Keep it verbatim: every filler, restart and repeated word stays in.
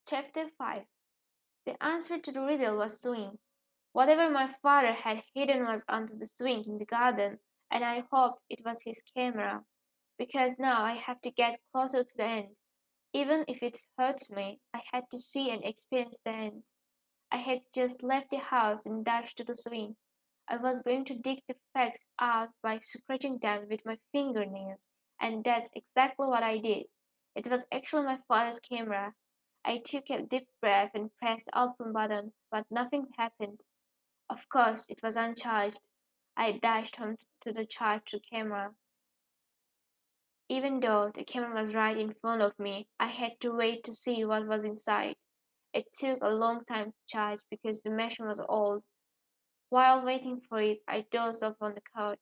Chapter five. The answer to the riddle was swing. Whatever my father had hidden was under the swing in the garden, and I hoped it was his camera, because now I have to get closer to the end. Even if it hurt me, I had to see and experience the end. I had just left the house and dashed to the swing. I was going to dig the facts out by scratching them with my fingernails, and that's exactly what I did. It was actually my father's camera. I took a deep breath and pressed the open button, but nothing happened. Of course, it was uncharged. I dashed home to the charged camera. Even though the camera was right in front of me, I had to wait to see what was inside. It took a long time to charge because the machine was old. While waiting for it, I dozed off on the couch.